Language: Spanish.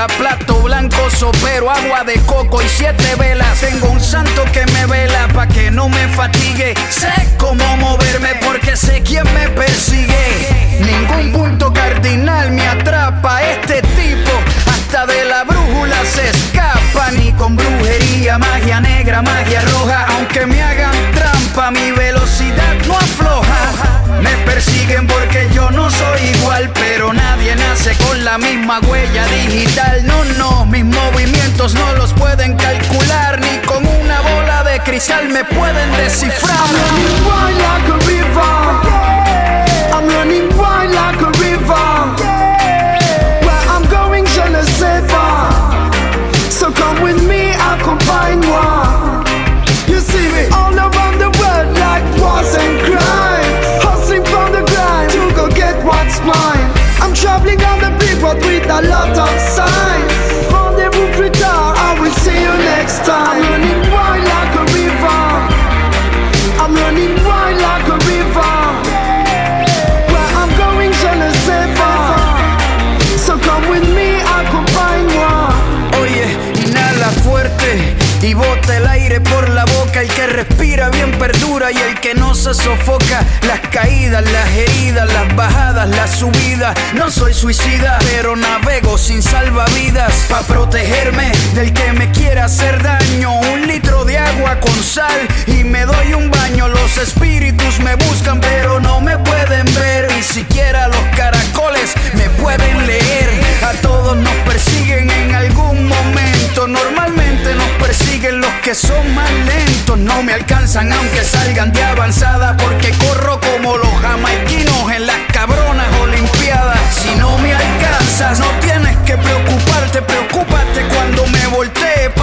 plato blanco, sopero, agua de coco y 7 velas. Tengo un santo que me vela pa' que no me fatigue. Sé cómo moverme porque sé quién me persigue. Ningún punto cardinal me atrapa. Este tipo hasta de la brújula se escapa. Ni con brujería, magia negra, magia roja. Aunque me hagan trampa, mi velocidad no afloja. Me persiguen porque yo no soy igual, pero nadie nace con la misma huella digital. No, no, mis movimientos no los pueden calcular, ni con una bola de cristal me pueden descifrar. I'm running wild like a river. I'm running wild like a river. Where I'm going, je ne sais pas. So come with me, accompagne-moi. You see me all around the world like wars and crime, hustling from the grind to go get what's mine. I'm traveling on the big road with a lot of signs. Rendezvous plus tard, I will see you next time. I'm running wild like a river. I'm running wild like a river. Where I'm going, je ne sais pas. So come with me, accompagne-moi. Oye, inhala fuerte y bota el aire por la boca. El que respira bien perdura y el que no se sofoca. Las caídas, las heridas, las bajadas, las subidas. No soy suicida, pero navego sin salvavidas. Pa' protegerme del que me quiera hacer daño. 1 litro de agua con sal y me doy un baño. Los espíritus me buscan pero no me pueden ver. Ni siquiera los caracoles me pueden leer. A todos nos persiguen en algún momento. Normalmente nos persiguen los que son más lentos. No me alcanzan aunque salgan de avanzada, porque corro como los jamaiquinos en las cabronas olimpiadas. Si no me alcanzas no tienes que preocuparte. Preocúpate cuando me voltee